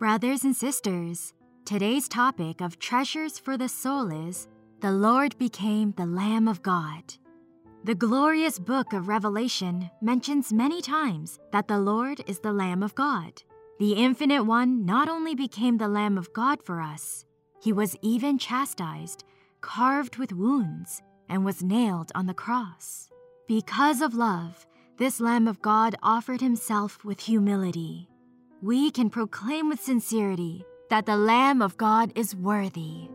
Brothers and sisters, today's topic of Treasures for the Soul is The Lord Became the Lamb of God. The glorious book of Revelation mentions many times that the Lord is the Lamb of God. The Infinite One not only became the Lamb of God for us, he was even chastised, carved with wounds, and was nailed on the cross. Because of love, this Lamb of God offered himself with humility. We can proclaim with sincerity that the Lamb of God is worthy.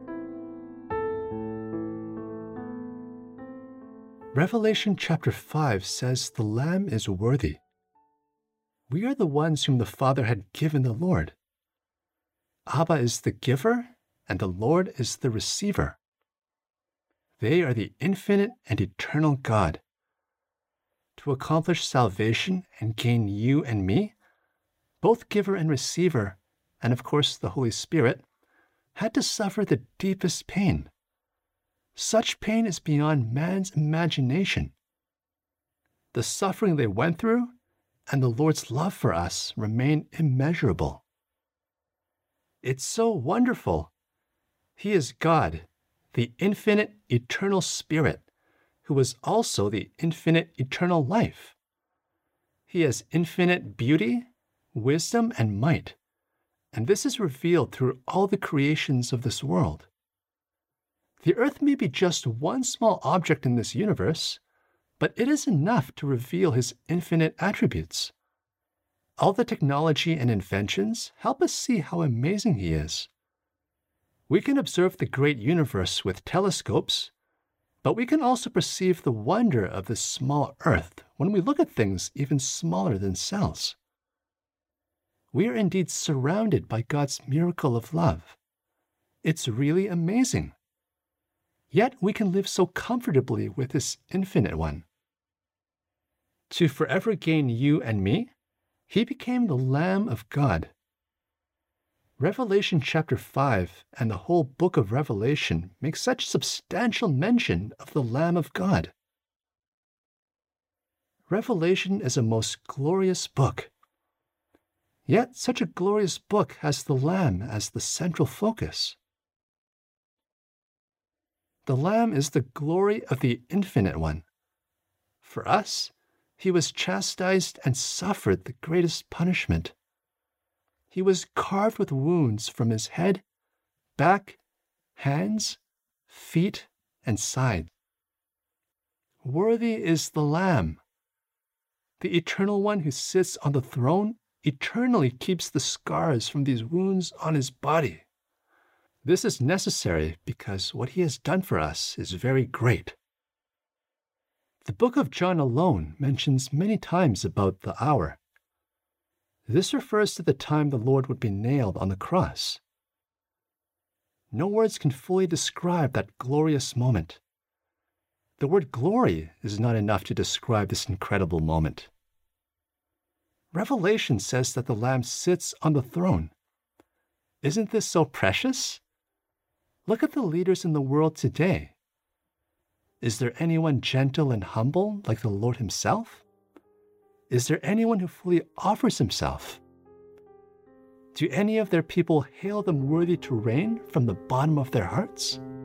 Revelation chapter 5 says the Lamb is worthy. We are the ones whom the Father had given the Lord. Abba is the giver, and the Lord is the receiver. They are the infinite and eternal God. To accomplish salvation and gain you and me, both giver and receiver, and of course the Holy Spirit, had to suffer the deepest pain. Such pain is beyond man's imagination. The suffering they went through and the Lord's love for us remain immeasurable. It's so wonderful. He is God, the infinite eternal Spirit, who is also the infinite eternal life. He has infinite beauty, wisdom, and might, and this is revealed through all the creations of this world. The earth may be just one small object in this universe, but it is enough to reveal his infinite attributes. All the technology and inventions help us see how amazing he is. We can observe the great universe with telescopes, but we can also perceive the wonder of this small earth when we look at things even smaller than cells. We are indeed surrounded by God's miracle of love. It's really amazing. Yet we can live so comfortably with this Infinite One. To forever gain you and me, he became the Lamb of God. Revelation chapter 5 and the whole book of Revelation make such substantial mention of the Lamb of God. Revelation is a most glorious book. Yet such a glorious book has the Lamb as the central focus. The Lamb is the glory of the Infinite One. For us, he was chastised and suffered the greatest punishment. He was carved with wounds from his head, back, hands, feet, and side. Worthy is the Lamb. The Eternal One who sits on the throne eternally keeps the scars from these wounds on his body. This is necessary because what he has done for us is very great. The book of John alone mentions many times about the hour. This refers to the time the Lord would be nailed on the cross. No words can fully describe that glorious moment. The word glory is not enough to describe this incredible moment. Revelation says that the Lamb sits on the throne. Isn't this so precious? Look at the leaders in the world today. Is there anyone gentle and humble like the Lord himself? Is there anyone who fully offers himself? Do any of their people hail them worthy to reign from the bottom of their hearts?